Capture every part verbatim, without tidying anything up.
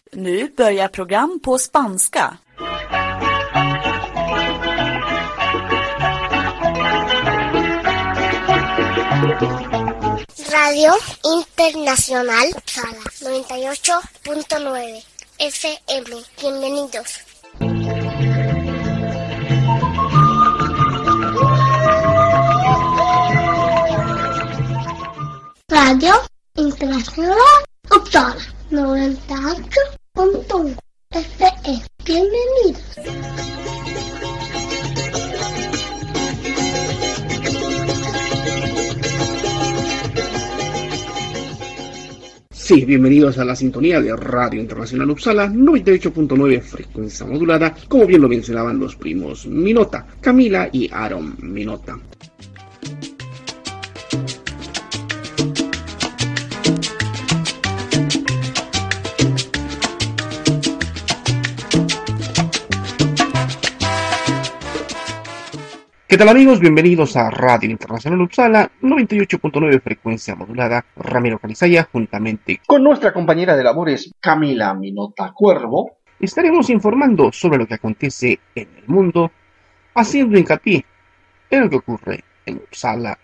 Nu börjar program på spanska. Radio Internacional Uppsala noventa y ocho punto nueve F M. Bienvenidos. Radio Internacional Uppsala noventa y ocho punto uno F M. Bienvenidos. Sí, bienvenidos a la sintonía de Radio Internacional Uppsala noventa y ocho punto nueve frecuencia modulada, como bien lo mencionaban los primos Minota, Camila y Aaron Minota. ¿Qué tal amigos? Bienvenidos a Radio Internacional Uppsala noventa y ocho punto nueve frecuencia modulada. Ramiro Calizaya, juntamente con nuestra compañera de labores Camila Minota Cuervo, estaremos informando sobre lo que acontece en el mundo, haciendo hincapié en lo que ocurre en Uppsala.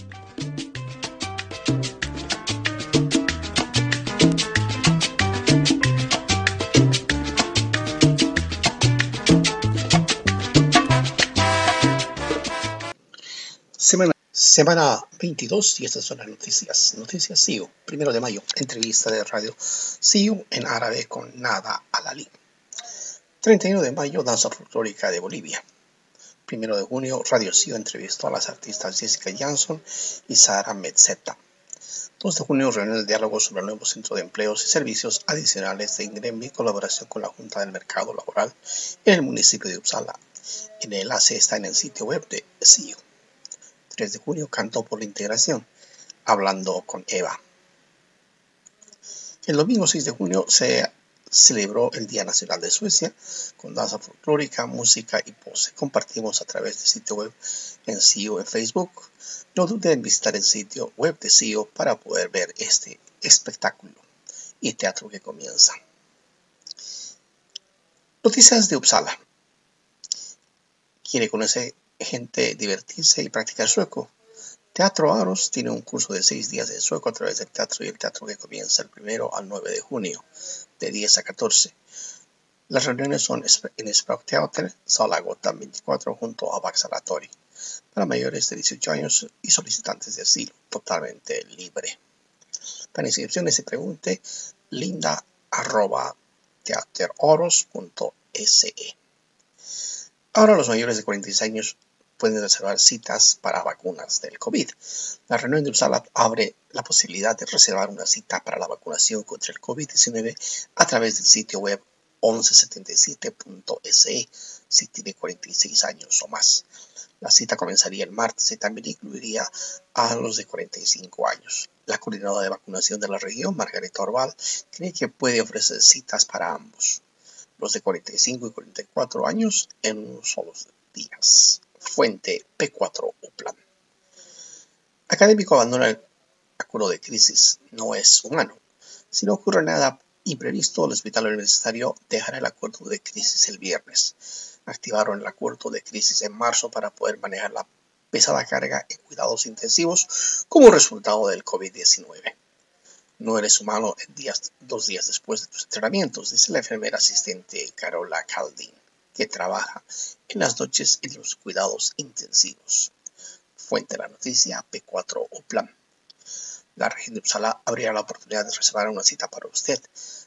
Semana, semana veintidós y estas son las noticias. Noticias C I U, primero de mayo, entrevista de radio C I U en árabe con Nada Alali. treinta y uno de mayo, danza folclórica de Bolivia. primero de junio, Radio C I U entrevistó a las artistas Jessica Jansson y Sara Mezzetta. dos de junio, reunión de diálogo sobre el nuevo centro de empleos y servicios adicionales de Ingremi en colaboración con la Junta del Mercado Laboral en el municipio de Uppsala. El enlace está en el sitio web de C I U. tres de junio, Cantó por la Integración, hablando con Eva. El domingo seis de junio se celebró el Día Nacional de Suecia con danza folclórica, música y pose. Compartimos a través del sitio web en C I U en Facebook. No duden en visitar el sitio web de C I U para poder ver este espectáculo y teatro que comienza. Noticias de Uppsala. ¿Quiere conocer gente, divertirse y practicar sueco? Teatro Aros tiene un curso de seis días de sueco a través del teatro y el teatro que comienza el primero al nueve de junio, de diez a catorce. Las reuniones son en Språkteater, Sala Gotland veinticuatro, junto a Vaxalatori, para mayores de dieciocho años y solicitantes de asilo, totalmente libre. Para inscripciones y pregunte, linda arroba teateroros punto se. Ahora los mayores de cuarenta y seis años pueden reservar citas para vacunas del COVID. La reunión de Uppsala abre la posibilidad de reservar una cita para la vacunación contra el COVID diecinueve a través del sitio web once setenta y siete punto se si tiene cuarenta y seis años o más. La cita comenzaría el martes y también incluiría a los de cuarenta y cinco años. La coordinadora de vacunación de la región, Margareta Orval, cree que puede ofrecer citas para ambos, los de cuarenta y cinco y cuarenta y cuatro años, en unos solos días. Fuente P cuatro Upland. Académico abandona el acuerdo de crisis. No es humano. Si no ocurre nada imprevisto, el hospital universitario dejará el acuerdo de crisis el viernes. Activaron el acuerdo de crisis en marzo para poder manejar la pesada carga en cuidados intensivos como resultado del COVID diecinueve. No eres humano en días, dos días después de tus entrenamientos, dice la enfermera asistente Carola Caldin, que trabaja en las noches y los cuidados intensivos. Fuente de la noticia P cuatro Upland. La región de Uppsala abrirá la oportunidad de reservar una cita para usted.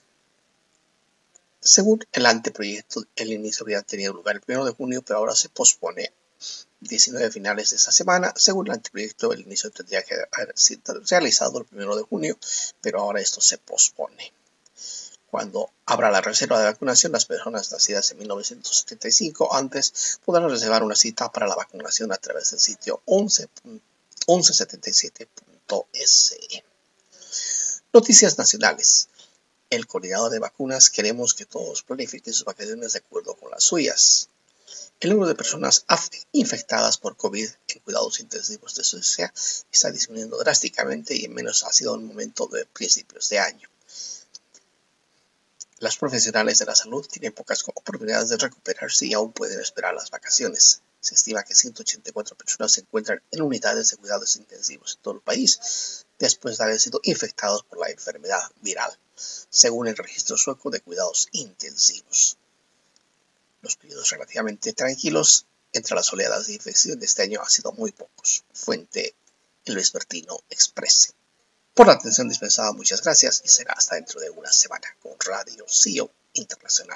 Según el anteproyecto, el inicio habría tenido lugar el primero de junio, pero ahora se pospone diecinueve finales de esta semana. Según el anteproyecto, el inicio tendría que haber sido realizado el primero de junio, pero ahora esto se pospone. Cuando abra la reserva de vacunación, las personas nacidas en mil novecientos setenta y cinco antes podrán reservar una cita para la vacunación a través del sitio once setenta y siete punto se. Noticias nacionales. El coordinador de vacunas: queremos que todos planifiquen sus vacaciones de acuerdo con las suyas. El número de personas infectadas por COVID en cuidados intensivos de Suecia está disminuyendo drásticamente y en menos ha sido un momento de principios de año. Los profesionales de la salud tienen pocas oportunidades de recuperarse y aún pueden esperar las vacaciones. Se estima que ciento ochenta y cuatro personas se encuentran en unidades de cuidados intensivos en todo el país después de haber sido infectados por la enfermedad viral, según el registro sueco de cuidados intensivos. Los periodos relativamente tranquilos entre las oleadas de infección de este año han sido muy pocos. Fuente El Vespertino Express. Por la atención dispensada, muchas gracias y será hasta dentro de una semana con Radio C I O Internacional.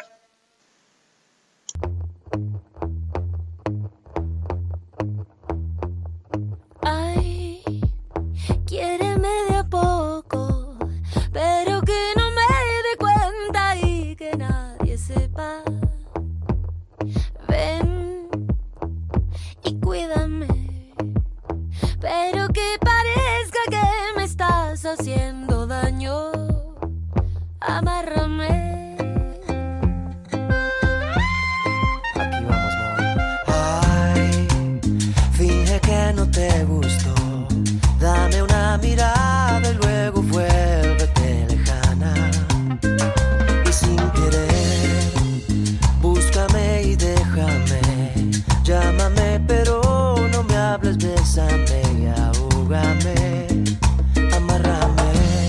Ay, quiéreme de a poco, pero que no me dé cuenta y que nadie sepa. Ven y cuídame, pero que parezca que me estás haciendo daño. Amárrame. Aquí vamos, amor. Ay, finge que no te gustó. Dame una mirada y luego vuélvete lejana. Y sin querer, búscame y déjame. Llámame, pero no me hables, bésame y ahógame. Amárrame.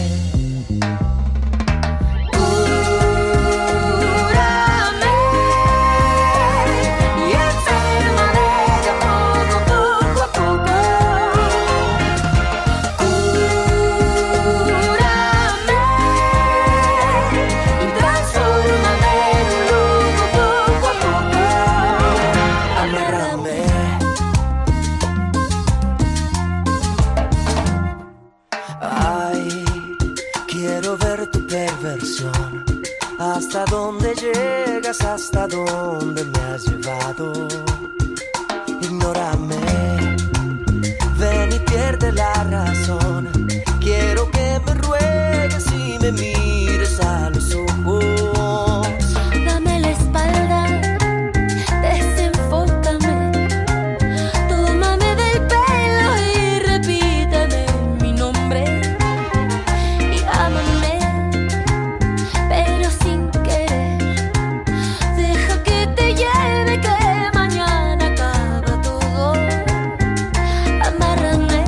Hasta dónde llegas, hasta dónde me has llevado. Ignórame, ven y pierde la razón. Quiero que me ruegues y me mires a los ojos. Dame la espalda, desenfócame. Tómame del pelo y repíteme mi nombre. Y ámame, pero sin querer. Deja que te lleve, que mañana acaba todo. Amárrame.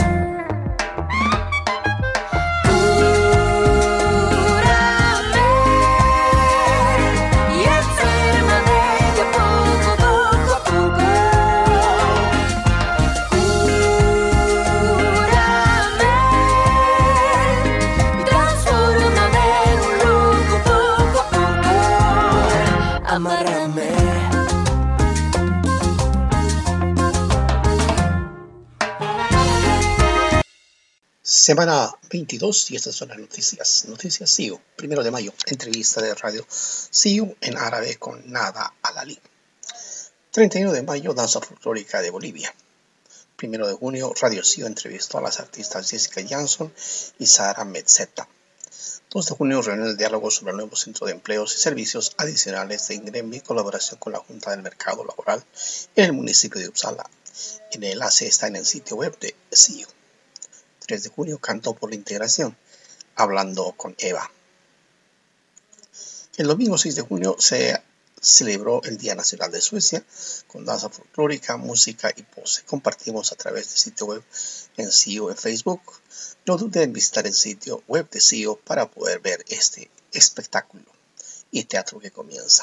Cúrame y enférmame de poco, poco a poco. Cúrame y transfórmame en un loco poco a poco. Amárrame. Semana veintidós y estas son las noticias. Noticias C I O, primero de mayo, entrevista de radio C I O en árabe con Nada Alali. treinta y uno de mayo, danza folclórica de Bolivia. primero de junio, Radio C I O entrevistó a las artistas Jessica Jansson y Sara Mezzetta. dos de junio, reunión de diálogo sobre el nuevo centro de empleos y servicios adicionales de INGREMI en colaboración con la Junta del Mercado Laboral en el municipio de Uppsala. El enlace está en el sitio web de C I O. tres de junio, Cantó por la Integración, hablando con Eva. El domingo seis de junio se celebró el Día Nacional de Suecia con danza folclórica, música y pose. Compartimos a través del sitio web en C I O en Facebook. No duden en visitar el sitio web de C I O para poder ver este espectáculo y teatro que comienza.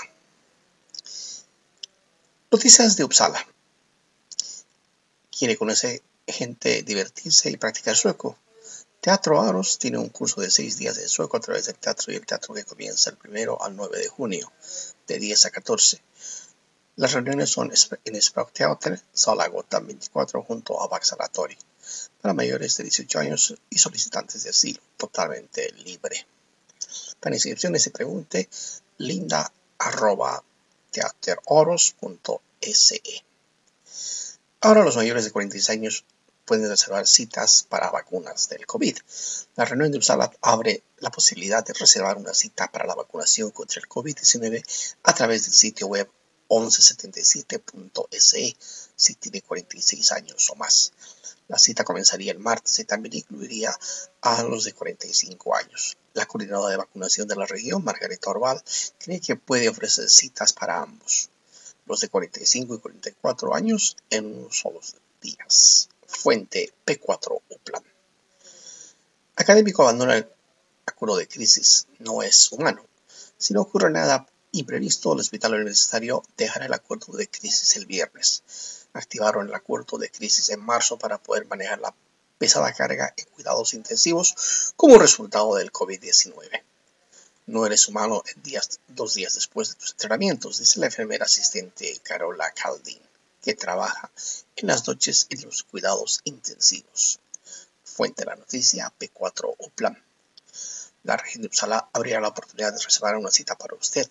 Noticias de Uppsala. ¿Quiere conocer gente, divertirse y practicar sueco? Teatro Aros tiene un curso de seis días de sueco a través del teatro y el teatro que comienza el primero al nueve de junio, de diez a catorce. Las reuniones son en Språkteater, Sala Gotland veinticuatro, junto a Vaxalatori, para mayores de dieciocho años y solicitantes de asilo, totalmente libre. Para inscripciones y pregunte, linda arroba teateroros punto se. Ahora los mayores de cuarenta y seis años pueden reservar citas para vacunas del COVID. La reunión de Uppsala abre la posibilidad de reservar una cita para la vacunación contra el COVID diecinueve a través del sitio web once setenta y siete punto se si tiene cuarenta y seis años o más. La cita comenzaría el martes y también incluiría a los de cuarenta y cinco años. La coordinadora de vacunación de la región, Margarita Orbal, cree que puede ofrecer citas para ambos, los de cuarenta y cinco y cuarenta y cuatro años, en unos solos días. Fuente P cuatro UPLAN. Académico abandona el acuerdo de crisis. No es humano. Si no ocurre nada imprevisto, el hospital universitario dejará el acuerdo de crisis el viernes. Activaron el acuerdo de crisis en marzo para poder manejar la pesada carga en cuidados intensivos como resultado del COVID diecinueve. No eres humano en días, dos días después de tus entrenamientos, dice la enfermera asistente Carola Caldín, que trabaja en las noches en los cuidados intensivos. Fuente de la noticia P cuatro UPLAN. La región de Uppsala abrirá la oportunidad de reservar una cita para usted.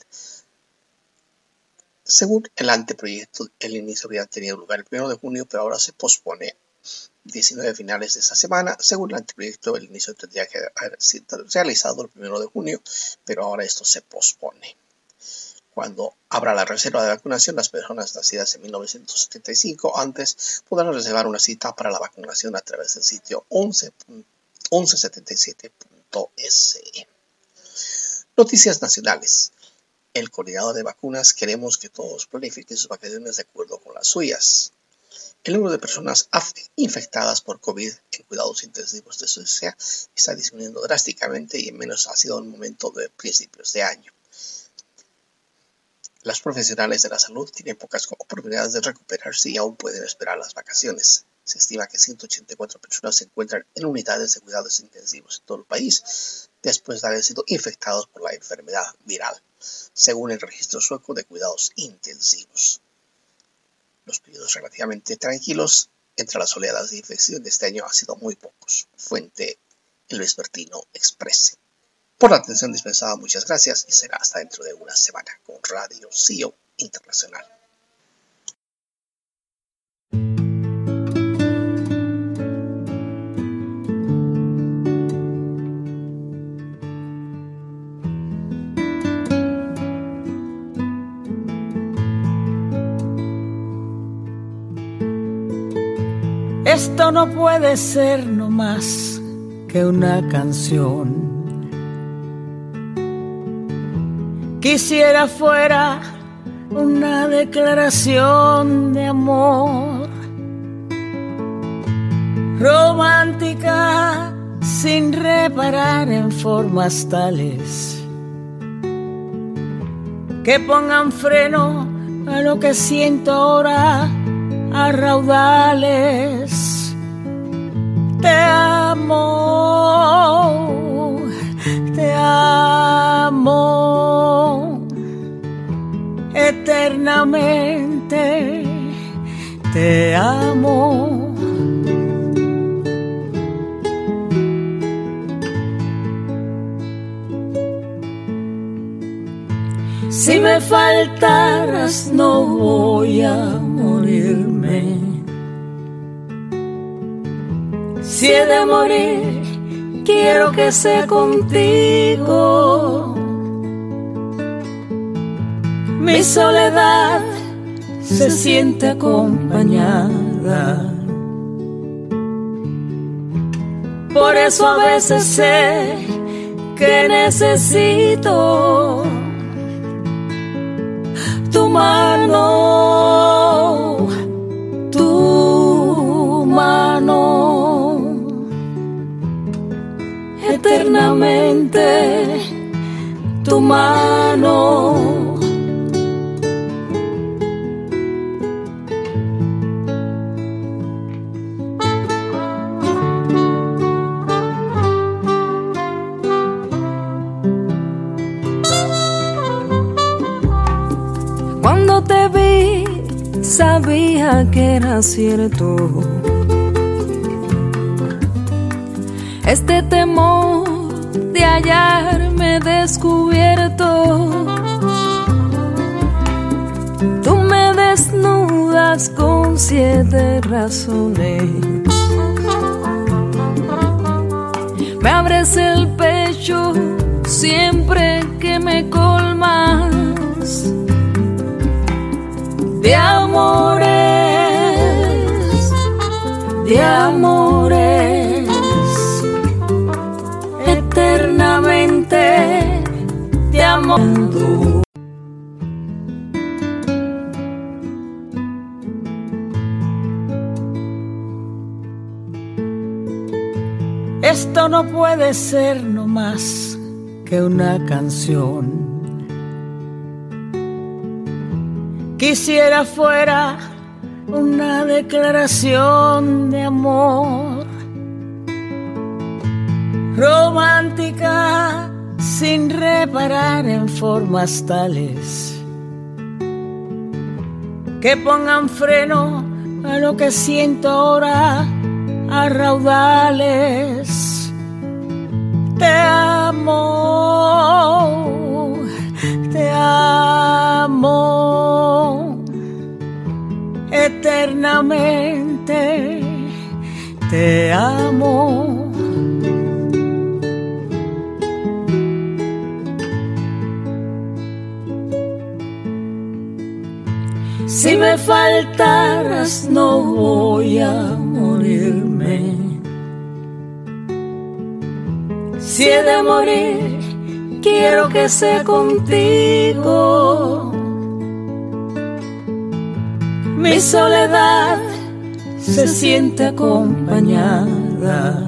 Según el anteproyecto, el inicio habría tenido lugar el primero de junio, pero ahora se pospone diecinueve finales de esta semana. Según el anteproyecto, el inicio tendría que haber sido realizado el primero de junio, pero ahora esto se pospone. Cuando abra la reserva de vacunación, las personas nacidas en mil novecientos setenta y cinco antes podrán reservar una cita para la vacunación a través del sitio once setenta y siete punto es. Noticias nacionales. El coordinador de vacunas queremos que todos planifiquen sus vacaciones de acuerdo con las suyas. El número de personas infectadas por COVID en cuidados intensivos de Suecia está disminuyendo drásticamente y en menos ha sido un momento de principios de año. Los profesionales de la salud tienen pocas oportunidades de recuperarse y aún pueden esperar las vacaciones. Se estima que ciento ochenta y cuatro personas se encuentran en unidades de cuidados intensivos en todo el país después de haber sido infectados por la enfermedad viral, según el registro sueco de cuidados intensivos. Los periodos relativamente tranquilos entre las oleadas de infección de este año han sido muy pocos. Fuente El Vespertino Express. Por la atención dispensada, muchas gracias y será hasta dentro de una semana con Radio C I O Internacional. Esto no puede ser no más que una canción. Quisiera fuera una declaración de amor, romántica sin reparar en formas tales que pongan freno a lo que siento ahora a raudales. Te amo, te amo, eternamente te amo. Si me faltaras no voy a morirme. Si he de morir, quiero que sea contigo. Mi soledad se siente acompañada. Por eso a veces sé que necesito tu mano, tu mano, eternamente tu mano. Cuando te vi, sabía que era cierto. Este temor de hallarme descubierto. Tú me desnudas con siete razones. Me abres el pecho siempre que me colmas de amores, de amores, eternamente sojo. Esto no puede ser no más que una canción. Quisiera fuera una declaración de amor, romántica sin reparar en formas tales que pongan freno a lo que siento ahora a raudales. Te amo, te amo eternamente, te amo. Si me faltaras no voy a morirme. Si he de morir, quiero que sea contigo. Mi soledad se siente acompañada.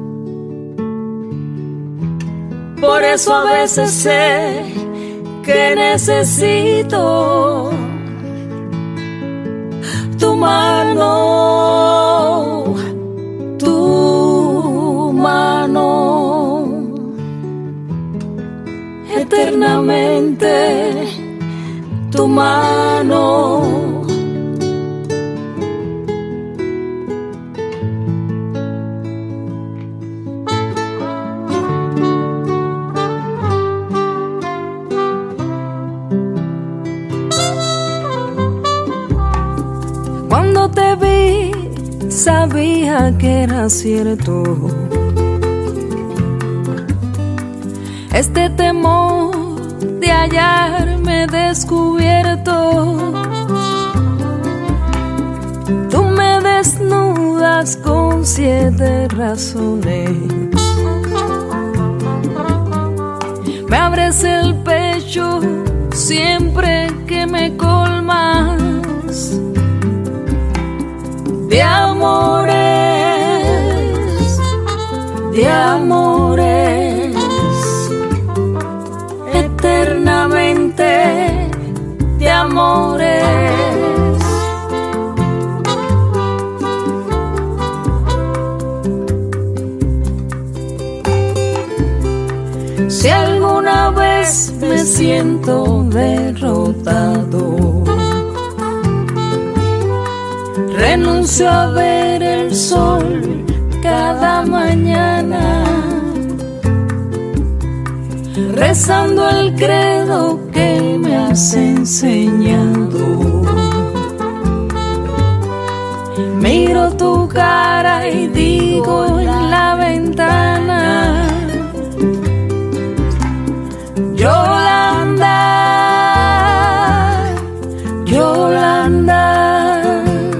Por eso a veces sé que necesito tu mano, tu mano, eternamente tu mano. Cuando te vi, sabía que era cierto. Este temor de hallarme descubierto. Tú me desnudas con siete razones. Me abres el pecho siempre que me colmas de amores, de amores, eternamente de amores. Si alguna vez me siento derrotado, renuncio a ver el sol cada mañana, rezando el credo que me has enseñado. Miro tu cara y digo en la ventana: Yolanda, Yolanda,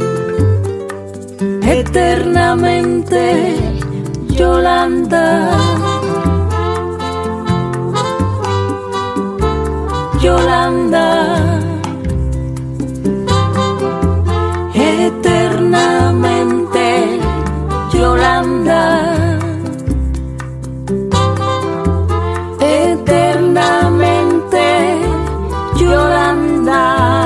eternamente Yolanda, Yolanda, eternamente Yolanda, eternamente Yolanda.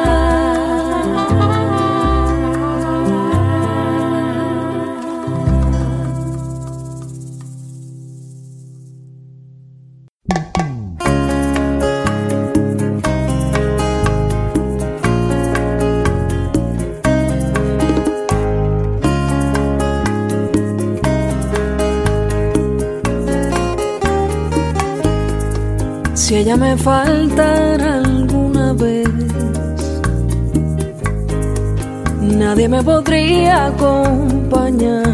Si ella me faltara alguna vez, nadie me podría acompañar,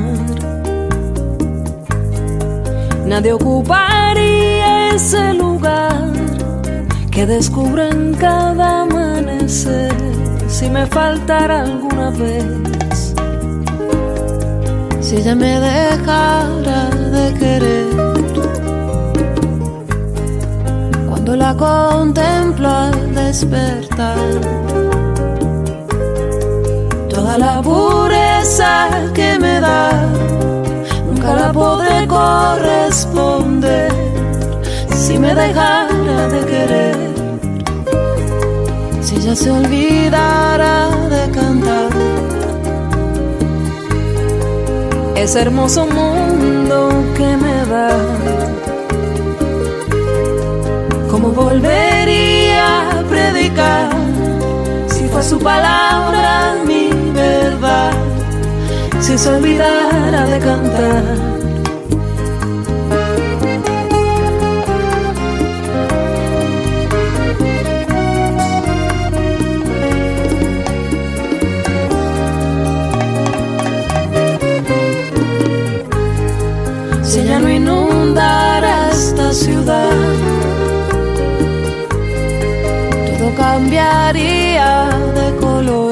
nadie ocuparía ese lugar que descubro en cada amanecer. Si me faltara alguna vez, si ella me dejara de querer, cuando la contemplo al despertar. Toda la pureza que me da, nunca la podré corresponder si me dejara de querer, si ella se olvidara de cantar. Ese hermoso mundo que me da, ¿cómo volvería a predicar si fue su palabra mi verdad? Si se olvidara de cantar. Si ella no inundara esta ciudad, todo cambiaría de color.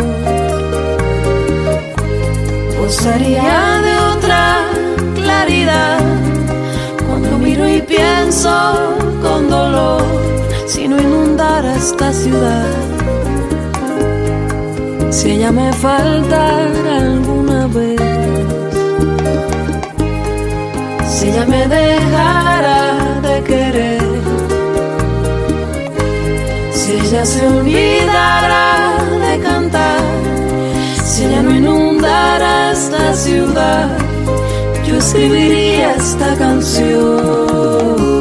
Gozaría de otra claridad cuando miro y pienso con dolor. Si no inundara esta ciudad, si ella me faltara alguna vez, si ella me dejara de querer, si ella se olvidara de cantar, si ella no inundara esta ciudad, yo escribiría esta canción.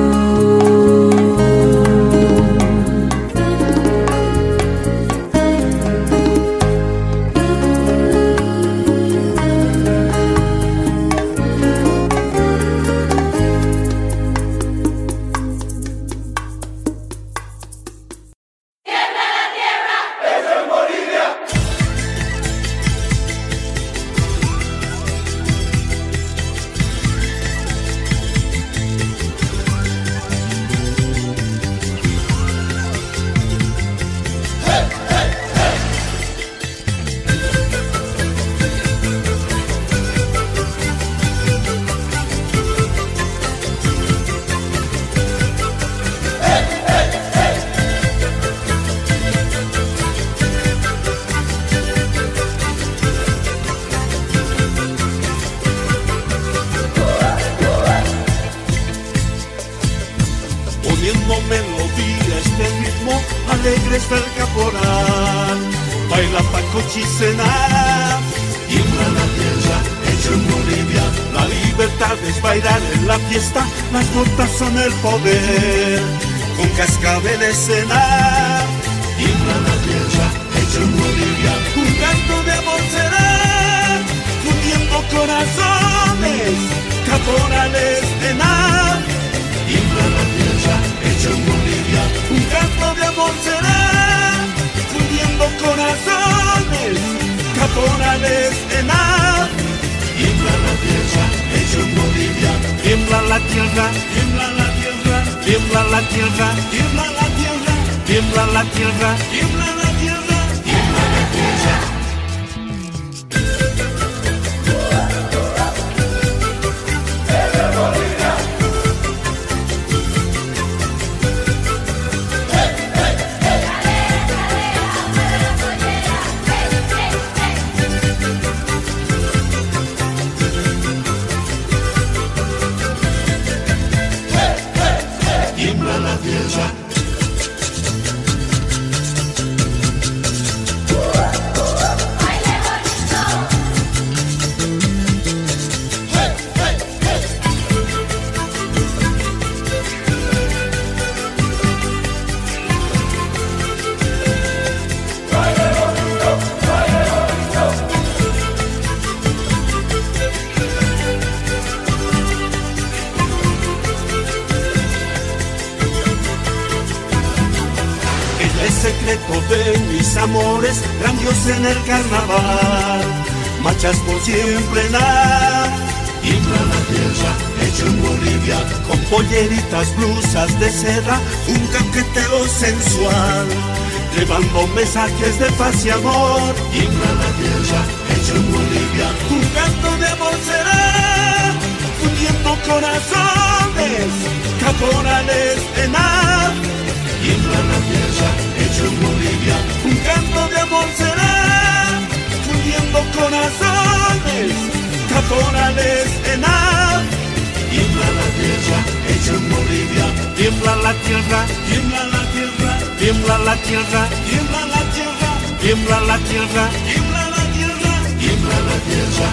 Las notas son el poder, con cascabeles cenar. Tiembla la tierra, hecho en Bolivia. Un canto de amor será, fundiendo corazones, caporales de nada. Tiembla la tierra, hecho en Bolivia. Un canto de amor será, fundiendo corazones, caporales de nada. Tiembla la tierra, hecho en Bolivia. Tiembla la tierra, tiembla la tierra, tiembla la tierra, tiembla la tierra, tiembla la tierra, tiembla la tierra, tiembla la tierra. Amores grandios en el carnaval, marchas por siempre nada. Tiembla la tierra, hecho en Bolivia, con polleritas, blusas de seda, un caqueteo sensual, llevando mensajes de paz y amor. Tiembla la tierra, hecho en Bolivia, un canto de amor será, fundiendo corazones, caporales en ave. Tiembla la tierra, hecho en Bolivia, un canto de amor será, fundiendo corazones, caporales en ave. Tiembla la tierra, hecho en Bolivia, tiembla la tierra, tiembla la tierra, tiembla la tierra, tiembla la tierra, tiembla la tierra, tiembla la tierra, tiembla la tierra.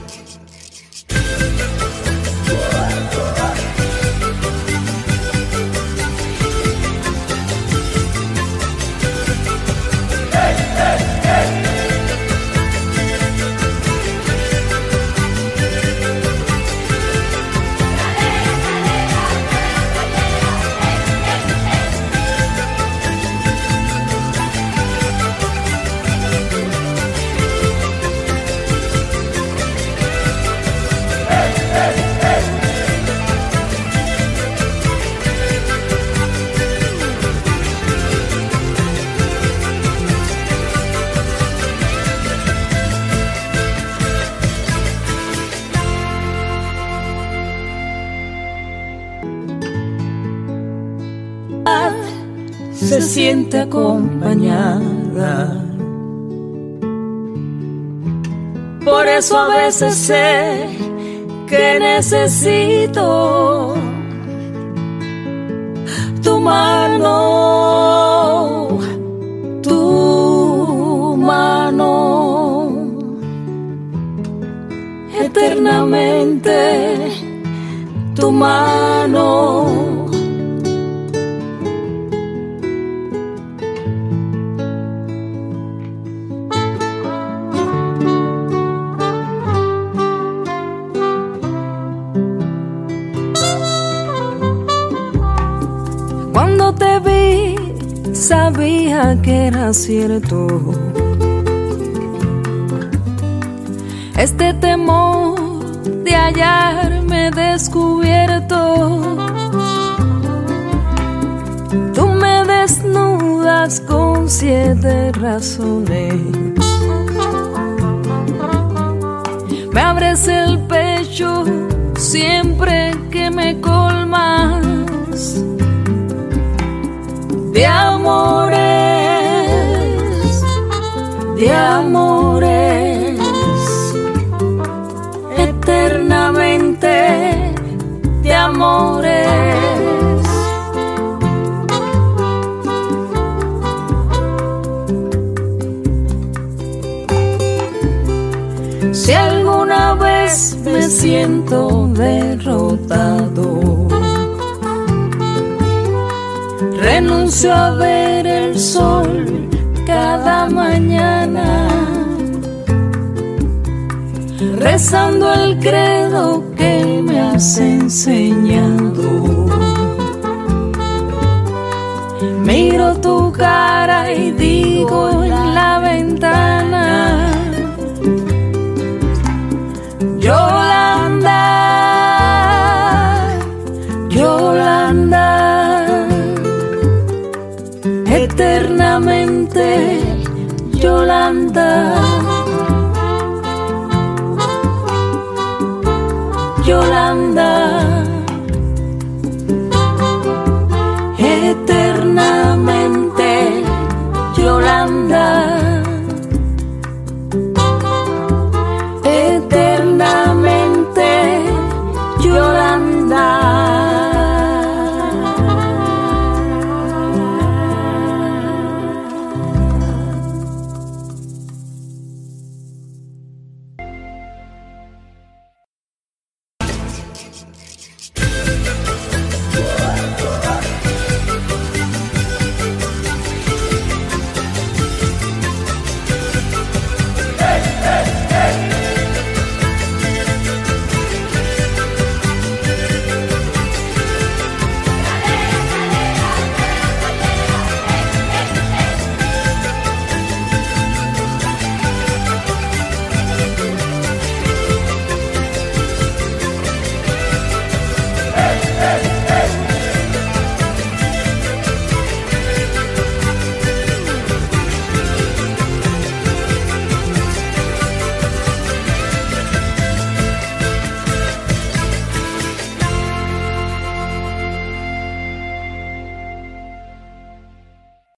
Se siente acompañada. Por eso a veces sé que necesito tu mano, tu mano, eternamente tu mano. Cuando te vi, sabía que era cierto. Este temor de hallarme descubierto. Tú me desnudas con siete razones. Me abres el pecho siempre que me colmas de amores, de amores, eternamente de amores. Si alguna vez me siento derrotado, renuncio a ver el sol cada mañana, rezando el credo que me has enseñado. Miro tu cara y digo en la ventana: Yolanda, Yolanda, eternamente Yolanda, Yolanda.